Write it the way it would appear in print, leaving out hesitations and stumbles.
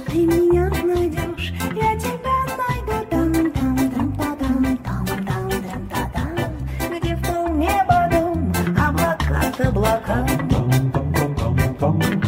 Ты меня найдешь, я тебя найду там, там, там, там, там, там, там, там, там, где в том небо дом, облака-то облака.